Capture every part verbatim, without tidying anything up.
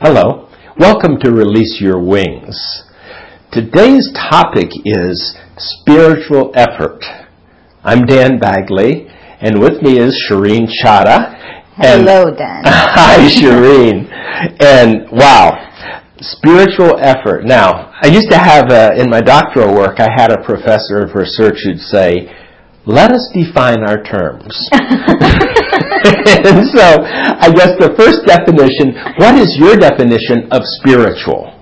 Hello, welcome to Release Your Wings. Today's topic is spiritual effort. I'm Dan Bagley, and with me is Shireen Chadha. Hello, Dan. Hi, Shireen. And wow, spiritual effort. Now, I used to have, a, in my doctoral work, I had a professor of research who'd say, let us define our terms. And so, I guess the first definition, what is your definition of spiritual?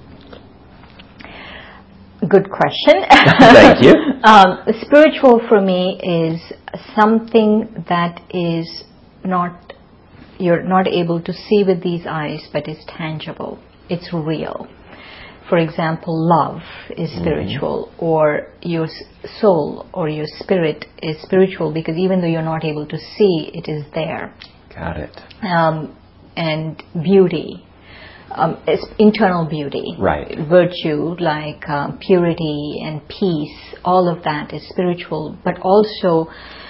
Good question. Thank you. Um, spiritual for me is something that is not, you're not able to see with these eyes, but is tangible. It's real. For example, love is spiritual, mm-hmm. or your soul or your spirit is spiritual because even though you're not able to see, it is there. Got it. Um, and beauty, um, internal beauty, right. Virtue like um, purity and peace, all of that is spiritual, but also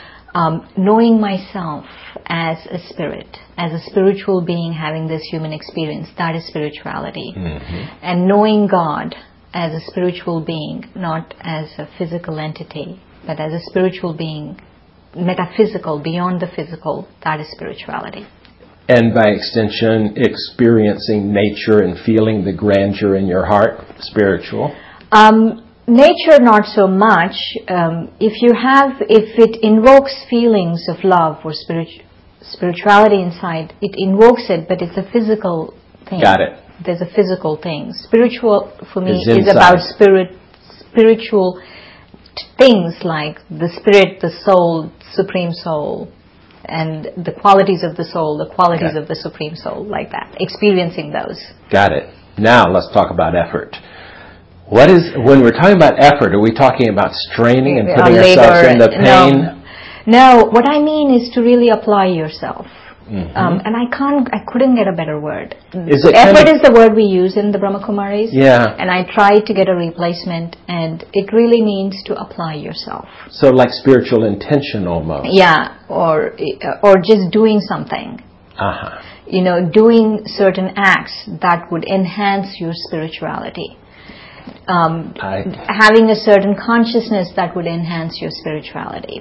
um, knowing myself as a spirit, as a spiritual being having this human experience, that is spirituality. Mm-hmm. And knowing God as a spiritual being, not as a physical entity, but as a spiritual being, metaphysical, beyond the physical, that is spirituality. And by extension, experiencing nature and feeling the grandeur in your heart, spiritual? Um, nature, not so much. Um, if you have, if it invokes feelings of love or spiritual, spirituality inside, it invokes it, but it's a physical thing. Got it. There's a physical thing. Spiritual, for me, is is about spirit, spiritual t- things like the spirit, the soul, supreme soul, and the qualities of the soul, the qualities okay. of the supreme soul, like that. Experiencing those. Got it. Now let's talk about effort. What is, when we're talking about effort, are we talking about straining and putting ourselves in the pain? No. No, what I mean is to really apply yourself. Mm-hmm. Um, and I can't, I couldn't get a better word. Is it Effort kind of, is the word we use in the Brahma Kumaris. Yeah. And I tried to get a replacement, and it really means to apply yourself. So like spiritual intention almost. Yeah, or or just doing something. Uh-huh. You know, doing certain acts that would enhance your spirituality. Um, I, having a certain consciousness that would enhance your spirituality.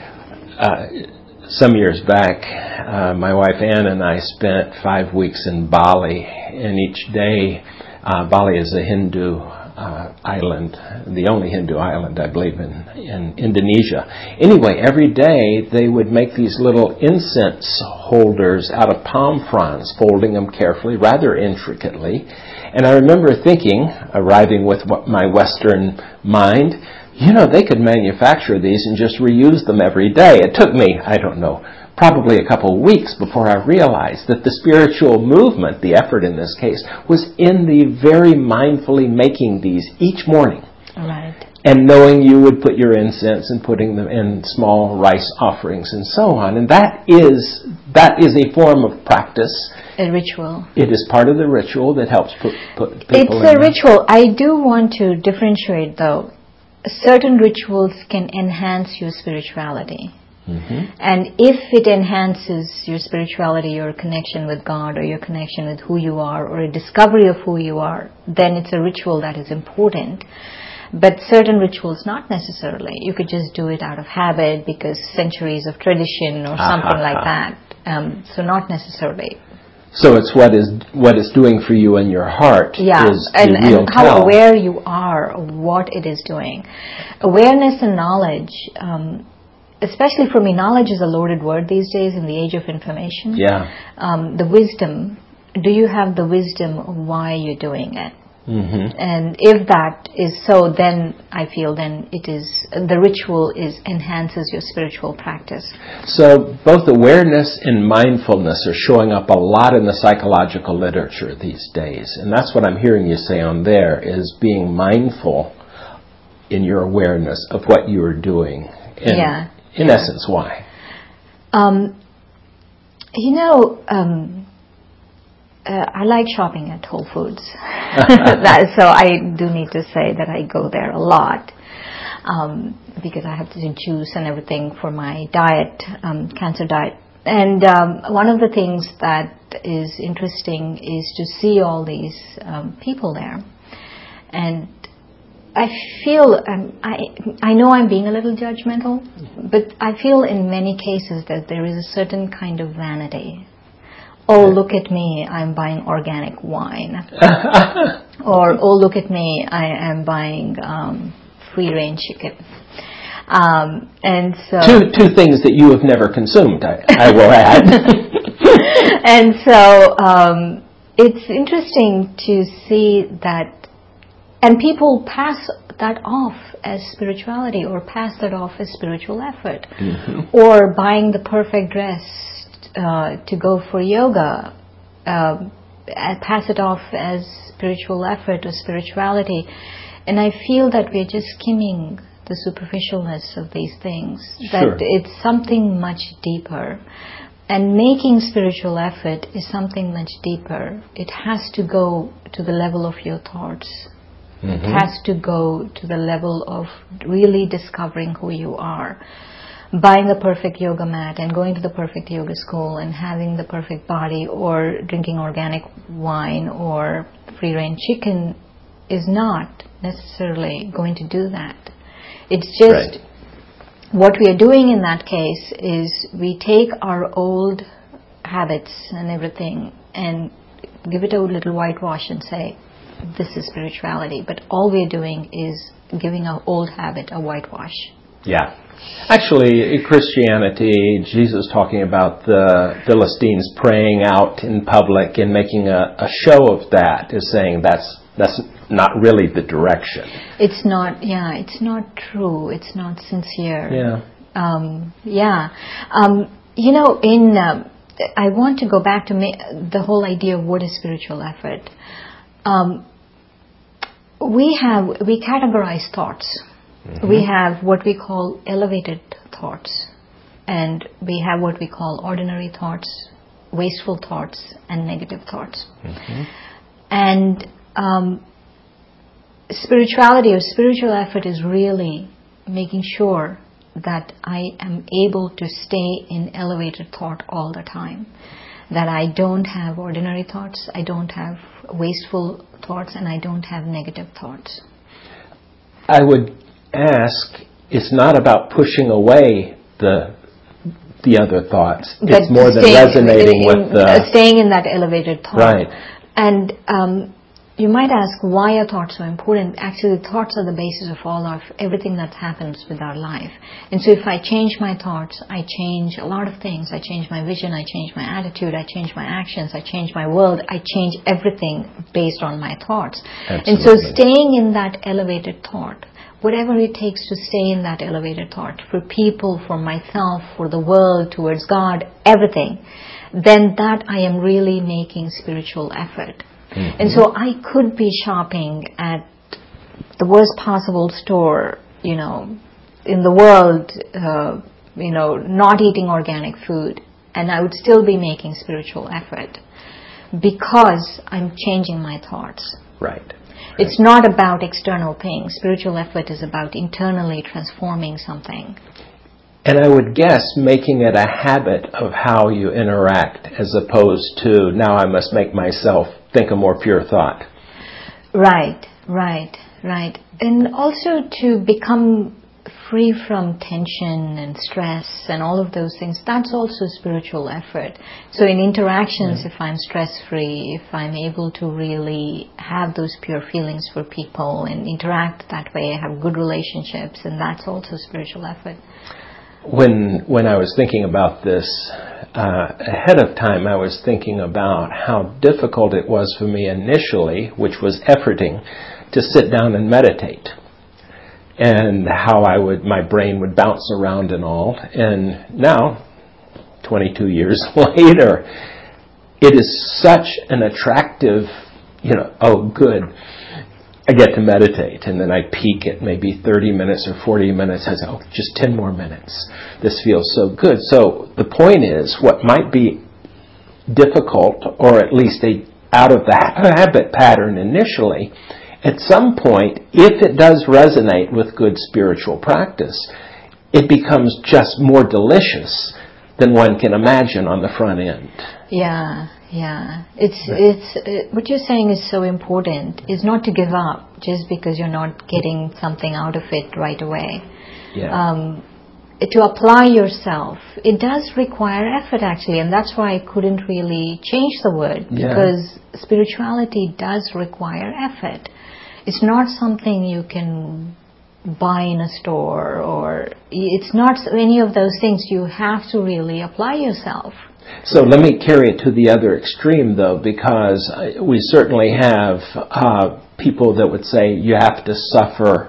Uh, some years back, uh, my wife Ann and I spent five weeks in Bali, and each day, uh, Bali is a Hindu uh, island, the only Hindu island, I believe, in, in Indonesia. Anyway, every day they would make these little incense holders out of palm fronds, folding them carefully, rather intricately. And I remember thinking, arriving with what my Western mind, you know, they could manufacture these and just reuse them every day. It took me, I don't know, probably a couple of weeks before I realized that the spiritual movement, the effort in this case, was in the very mindfully making these each morning. Right. And knowing you would put your incense and putting them in small rice offerings and so on. And that is that is a form of practice. A ritual. It is part of the ritual that helps put, put people it's in. It's a ritual. I do want to differentiate, though. Certain rituals can enhance your spirituality. Mm-hmm. And if it enhances your spirituality, your connection with God, or your connection with who you are, or a discovery of who you are, then it's a ritual that is important. But certain rituals, not necessarily. You could just do it out of habit because centuries of tradition or something uh-huh. like that. Um, so not necessarily. So it's what is what it's doing for you in your heart yeah, is and, the real and how tell. aware you are of what it is doing. Awareness and knowledge, um, especially for me, knowledge is a loaded word these days in the age of information. Yeah. Um, the wisdom, do you have the wisdom of why you're doing it? Mm-hmm. And if that is so, then I feel then it is the ritual is enhances your spiritual practice. So both awareness and mindfulness are showing up a lot in the psychological literature these days, and that's what I'm hearing you say on there is being mindful in your awareness of what you are doing. And yeah. In yeah. essence, why? Um, you know. Um, Uh, I like shopping at Whole Foods. that, so I do need to say that I go there a lot um, because I have to do juice and everything for my diet, um, cancer diet and um, one of the things that is interesting is to see all these um, people there. And I feel, um, I, I know I'm being a little judgmental, but I feel in many cases that there is a certain kind of vanity. Oh, look at me, I'm buying organic wine. Or, oh, look at me, I am buying um, free-range chicken. Um, and so two two things that you have never consumed, I, I will add. And so um, it's interesting to see that, and people pass that off as spirituality, or pass that off as spiritual effort, mm-hmm. or buying the perfect dress uh, to go for yoga, uh, pass it off as spiritual effort or spirituality. And I feel that we're just skimming the superficialness of these things, that sure. it's something much deeper. And making spiritual effort is something much deeper. It has to go to the level of your thoughts. Mm-hmm. It has to go to the level of really discovering who you are. Buying the perfect yoga mat and going to the perfect yoga school and having the perfect body, or drinking organic wine or free-range chicken is not necessarily going to do that. It's just, right. What we are doing in that case is we take our old habits and everything and give it a little whitewash and say, this is spirituality. But all we're doing is giving our old habit a whitewash. Yeah. Actually, in Christianity, Jesus talking about the Philistines praying out in public and making a, a show of that is saying that's that's not really the direction. It's not, yeah, it's not true. It's not sincere. Yeah. Um, yeah. Um, you know, in uh, I want to go back to ma- the whole idea of what is spiritual effort. Um, we have, we categorize thoughts. Mm-hmm. We have what we call elevated thoughts, and we have what we call ordinary thoughts, wasteful thoughts, and negative thoughts. Mm-hmm. And um, spirituality or spiritual effort is really making sure that I am able to stay in elevated thought all the time, that I don't have ordinary thoughts, I don't have wasteful thoughts, and I don't have negative thoughts. I would ask, it's not about pushing away the the other thoughts. But it's more than resonating in, in, with the... Uh, staying in that elevated thought. Right. And um, you might ask, why are thoughts so important? Actually, thoughts are the basis of all of everything that happens with our life. And so if I change my thoughts, I change a lot of things. I change my vision, I change my attitude, I change my actions, I change my world, I change everything based on my thoughts. Absolutely. And so staying in that elevated thought, whatever it takes to stay in that elevated thought, for people, for myself, for the world, towards God, everything, then that I am really making spiritual effort. Mm-hmm. And so I could be shopping at the worst possible store, you know, in the world, uh, you know, not eating organic food, and I would still be making spiritual effort because I'm changing my thoughts. Right. It's not about external things. Spiritual effort is about internally transforming something. And I would guess making it a habit of how you interact, as opposed to, now I must make myself think a more pure thought. Right, right, right. And also to become free from tension and stress and all of those things, that's also spiritual effort. So in interactions, yeah. if I'm stress-free, if I'm able to really have those pure feelings for people and interact that way, have good relationships, and that's also spiritual effort. When when I was thinking about this uh, ahead of time, I was thinking about how difficult it was for me initially, which was efforting, to sit down and meditate. And how I would, my brain would bounce around and all. And now, twenty-two years later, it is such an attractive, you know, oh good, I get to meditate. And then I peak at maybe thirty minutes or forty minutes. I say, oh, just ten more minutes. This feels so good. So the point is, what might be difficult, or at least a out of the habit pattern initially, at some point, if it does resonate with good spiritual practice, it becomes just more delicious than one can imagine on the front end. Yeah, yeah. It's it's uh, what you're saying is so important. Is not to give up just because you're not getting something out of it right away. Yeah. Um, to apply yourself, it does require effort actually, and that's why I couldn't really change the word, Yeah. because spirituality does require effort. It's not something you can buy in a store, or it's not any of those things. You have to really apply yourself. So let me carry it to the other extreme, though, because we certainly have uh, people that would say you have to suffer.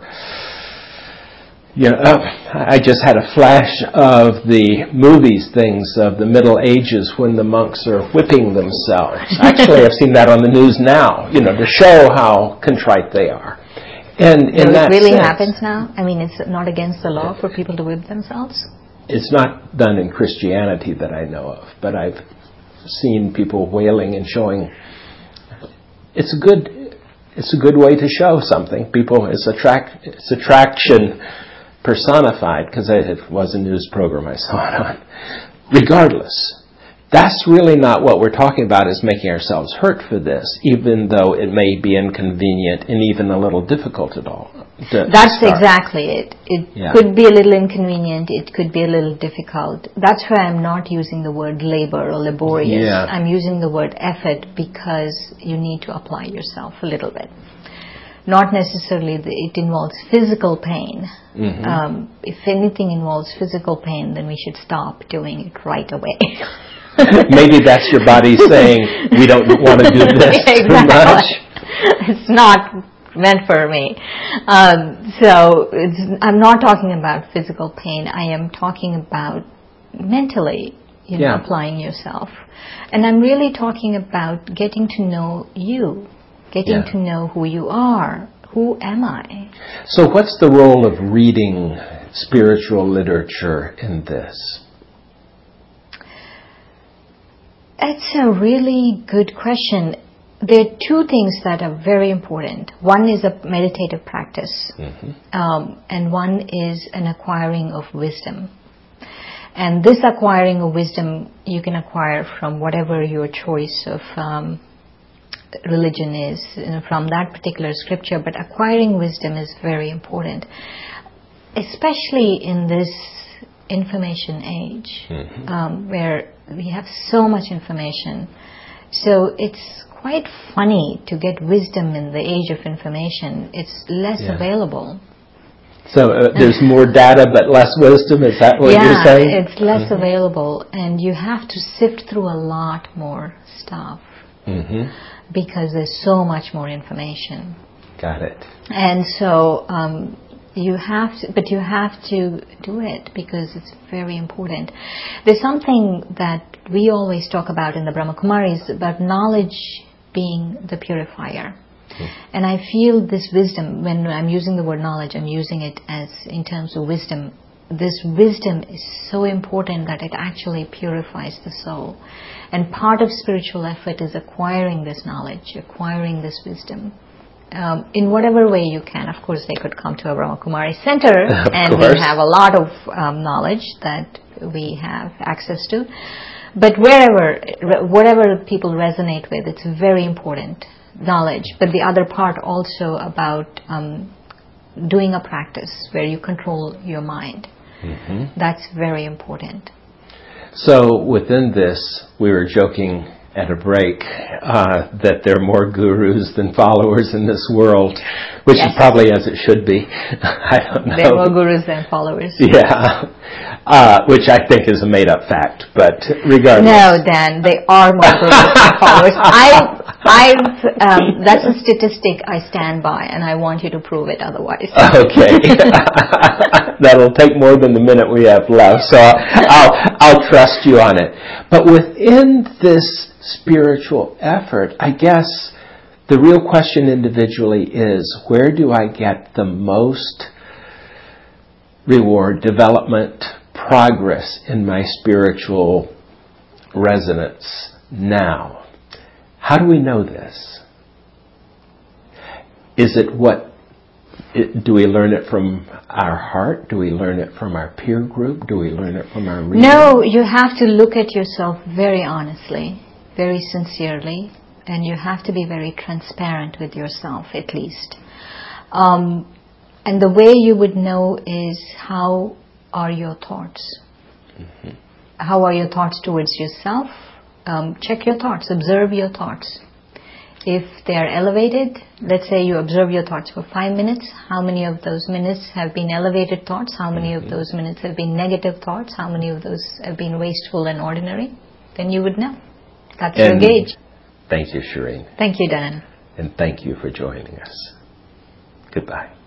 You know, I just had a flash of the movies things of the Middle Ages when the monks are whipping themselves. Actually, I've seen that on the news now, you know, to show how contrite they are. And in So that it really sense, happens now? I mean, it's not against the law for people to whip themselves? It's not done in Christianity that I know of, but I've seen people wailing and showing. It's a good, it's a good way to show something. People, it's attract, it's attraction personified, because it was a news program I saw it on. Regardless, that's really not what we're talking about, is making ourselves hurt for this, even though it may be inconvenient and even a little difficult at all. That's exactly it. It Yeah. could be a little inconvenient. It could be a little difficult. That's why I'm not using the word labor or laborious. Yeah. I'm using the word effort because you need to apply yourself a little bit. Not necessarily that it involves physical pain. Mm-hmm. Um, if anything involves physical pain, then we should stop doing it right away. Maybe that's your body saying, we don't want to do this exactly. too much. It's not meant for me. Um, so it's, I'm not talking about physical pain. I am talking about mentally, you know, Yeah. applying yourself. And I'm really talking about getting to know you, getting Yeah. to know who you are. Who am I? So what's the role of reading spiritual literature in this? It's a really good question. There are two things that are very important. One is a meditative practice, Mm-hmm. um, and one is an acquiring of wisdom. And this acquiring of wisdom you can acquire from whatever your choice of um, religion is, you know, from that particular scripture. But acquiring wisdom is very important, especially in this information age, Mm-hmm. um, where we have so much information. So it's quite funny to get wisdom in the age of information. It's less Yeah. available. So uh, there's more data but less wisdom? Is that what yeah, you're saying? it's less Mm-hmm. available, and you have to sift through a lot more stuff Mm-hmm. because there's so much more information. Got it. And so um, you have to, but you have to do it because it's very important. There's something that we always talk about in the Brahma Kumaris about knowledge being the purifier. Mm. And I feel this wisdom, when I'm using the word knowledge, I'm using it as in terms of wisdom. This wisdom is so important that it actually purifies the soul. And part of spiritual effort is acquiring this knowledge, acquiring this wisdom. Um, in whatever way you can. Of course, they could come to a Brahma Kumari center, and course. we have a lot of um, knowledge that we have access to. But wherever, whatever people resonate with, it's very important knowledge. But the other part also about um, doing a practice where you control your mind. Mm-hmm. That's very important. So within this, we were joking at a break uh, that there are more gurus than followers in this world, which Yes. is probably as it should be. I don't know. There are more gurus than followers. Yeah, uh, which I think is a made-up fact, but regardless. No, Dan, they are more gurus than followers. I, I, um, that's a statistic I stand by, and I want you to prove it otherwise. Okay. That'll take more than the minute we have left, so I'll, I'll trust you on it. But within this spiritual effort, I guess the real question individually is, where do I get the most reward, development, progress in my spiritual resonance now? How do we know this? Is it what it, do we learn it from our heart? Do we learn it from our peer group? Do we learn it from our reading? No, you have to look at yourself very honestly, very sincerely, and you have to be very transparent with yourself, at least. Um, and the way you would know is, how are your thoughts? Mm-hmm. How are your thoughts towards yourself? Um, check your thoughts, observe your thoughts. If they are elevated, let's say you observe your thoughts for five minutes, how many of those minutes have been elevated thoughts? How many mm-hmm. of those minutes have been negative thoughts? How many of those have been wasteful and ordinary? Then you would know. That's and your gauge. Thank you, Shireen. Thank you, Dan. And thank you for joining us. Goodbye.